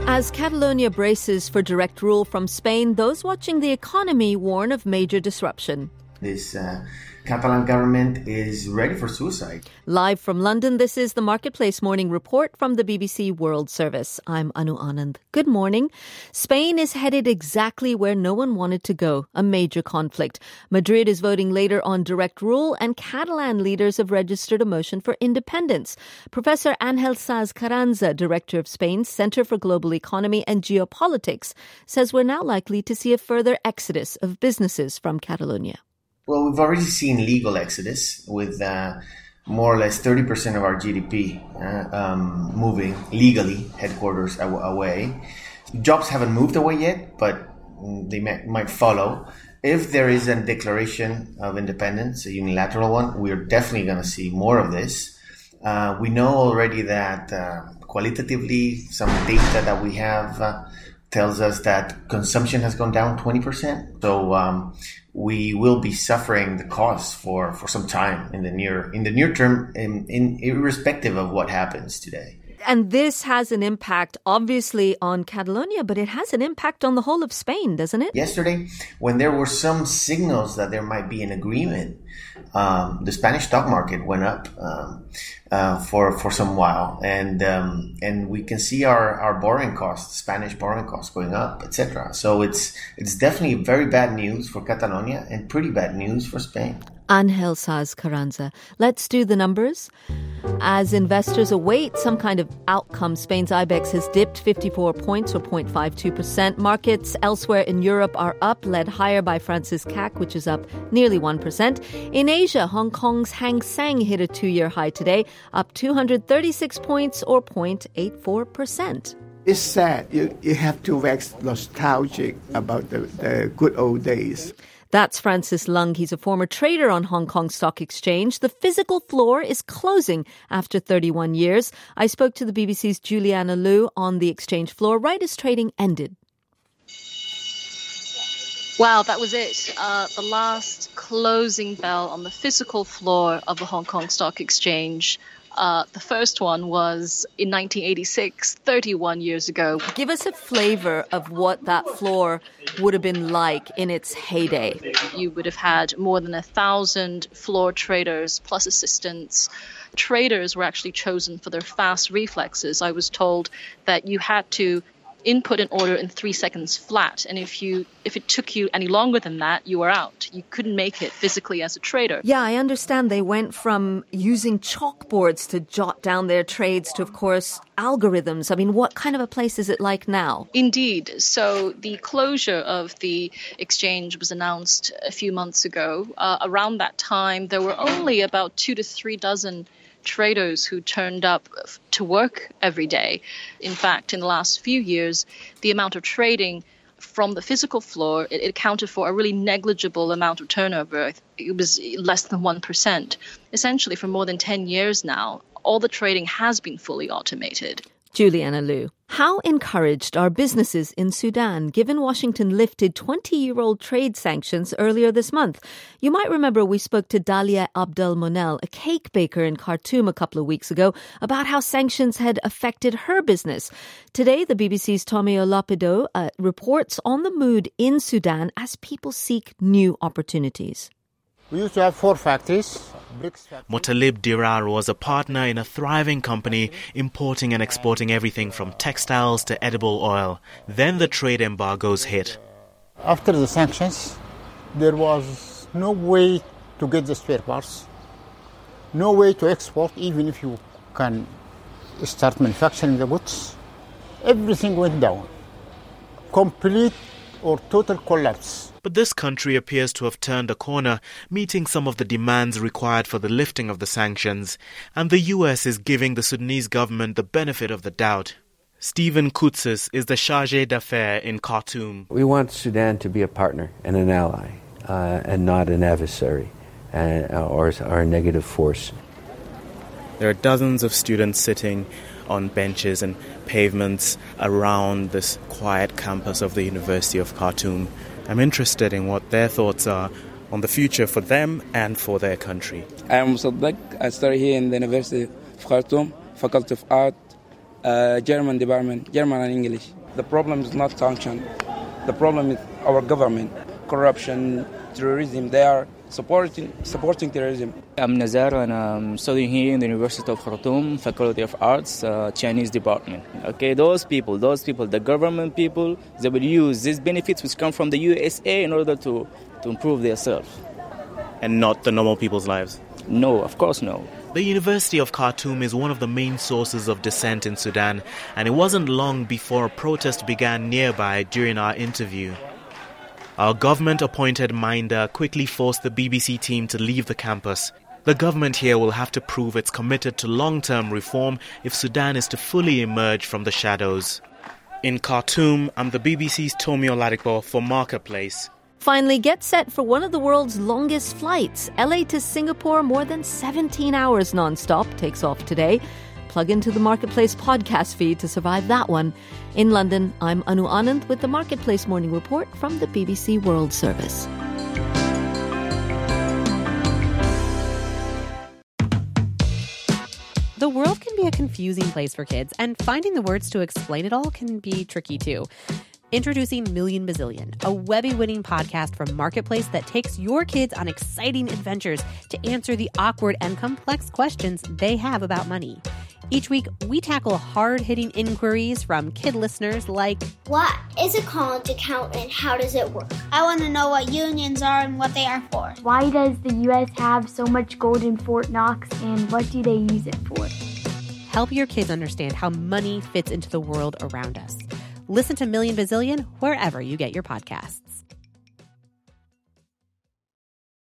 As Catalonia braces for direct rule from Spain, those watching the economy warn of major disruption. This Catalan government is ready for suicide. Live from London, this is the Marketplace Morning Report from the BBC World Service. I'm Anu Anand. Good morning. Spain is headed exactly where no one wanted to go, a major conflict. Madrid is voting later on direct rule, and Catalan leaders have registered a motion for independence. Professor Ángel Sáez Carranza, director of Spain's Center for Global Economy and Geopolitics, says we're now likely to see a further exodus of businesses from Catalonia. Well, we've already seen legal exodus with more or less 30% of our GDP moving legally headquarters away. Jobs haven't moved away yet, but they might follow. If there is a declaration of independence, a unilateral one, we're definitely going to see more of this. We know already that qualitatively, some data that we have tells us that consumption has gone down 20%. So we will be suffering the costs for some time in the near term, irrespective of what happens today. And this has an impact, obviously, on Catalonia, but it has an impact on the whole of Spain, doesn't it? Yesterday, when there were some signals that there might be an agreement, the Spanish stock market went up for some while, and we can see our borrowing costs, Spanish borrowing costs, going up, etc. So it's definitely very bad news for Catalonia and pretty bad news for Spain. Ángel Sáez Carranza. Let's do the numbers. As investors await some kind of outcome, Spain's IBEX has dipped 54 points or 0.52%. Markets elsewhere in Europe are up, led higher by France's CAC, which is up nearly 1%. In Asia, Hong Kong's Hang Seng hit a two-year high today, up 236 points or 0.84%. It's sad. You have to wax nostalgic about the good old days. That's Francis Lung. He's a former trader on Hong Kong Stock Exchange. The physical floor is closing after 31 years. I spoke to the BBC's Juliana Liu on the exchange floor right as trading ended. Wow, that was it. The last closing bell on the physical floor of the Hong Kong Stock Exchange. The first one was in 1986, 31 years ago. Give us a flavor of what that floor would have been like in its heyday. You would have had more than 1,000 floor traders plus assistants. Traders were actually chosen for their fast reflexes. I was told that you had to input an order in 3 seconds flat, and if it took you any longer than that, you were out. You couldn't make it physically as a trader. Yeah, I understand they went from using chalkboards to jot down their trades to, of course, algorithms. I mean, what kind of a place is it like now? Indeed. So the closure of the exchange was announced a few months ago. Around that time, there were only about 2 to 3 dozen traders who turned up to work every day. In fact, in the last few years, the amount of trading from the physical floor, it accounted for a really negligible amount of turnover. It was less than 1%. Essentially, for more than 10 years now, all the trading has been fully automated. Juliana Liu. How encouraged are businesses in Sudan, given Washington lifted 20-year-old trade sanctions earlier this month? You might remember we spoke to Dalia Abdel Monel, a cake baker in Khartoum a couple of weeks ago, about how sanctions had affected her business. Today, the BBC's Tommy Olapido reports on the mood in Sudan as people seek new opportunities. We used to have 4 factories. Motalib Dirar was a partner in a thriving company importing and exporting everything from textiles to edible oil. Then the trade embargoes hit. After the sanctions, there was no way to get the spare parts, no way to export, even if you can start manufacturing the goods. Everything went down. Complete or total collapse. But this country appears to have turned a corner, meeting some of the demands required for the lifting of the sanctions, and the US is giving the Sudanese government the benefit of the doubt. Stephen Koutsis is the chargé d'affaires in Khartoum. We want Sudan to be a partner and an ally, and not an adversary or a negative force. There are dozens of students sitting on benches and pavements around this quiet campus of the University of Khartoum. I'm interested in what their thoughts are on the future for them and for their country. I am Musaddiq. I study here in the University of Khartoum, Faculty of Art, German department, German and English. The problem is not sanction. The problem is our government, corruption, terrorism. They are supporting terrorism. I'm Nazar and I'm studying here in the University of Khartoum, Faculty of Arts, Chinese department. Okay, those people, the government people, they will use these benefits which come from the USA in order to improve themselves. And not the normal people's lives? No, of course no. The University of Khartoum is one of the main sources of dissent in Sudan, and it wasn't long before a protest began nearby during our interview. Our government-appointed minder quickly forced the BBC team to leave the campus. The government here will have to prove it's committed to long-term reform if Sudan is to fully emerge from the shadows. In Khartoum, I'm the BBC's Tomi Oladipo for Marketplace. Finally, get set for one of the world's longest flights. LA to Singapore, more than 17 hours non-stop, takes off today. Plug into the Marketplace podcast feed to survive that one. In London, I'm Anu Anand with the Marketplace Morning Report from the BBC World Service. The world can be a confusing place for kids, and finding the words to explain it all can be tricky too. Introducing Million Bazillion, a Webby-winning podcast from Marketplace that takes your kids on exciting adventures to answer the awkward and complex questions they have about money. Each week, we tackle hard-hitting inquiries from kid listeners like, what is a college account and how does it work? I want to know what unions are and what they are for. Why does the U.S. have so much gold in Fort Knox and what do they use it for? Help your kids understand how money fits into the world around us. Listen to Million Bazillion wherever you get your podcasts.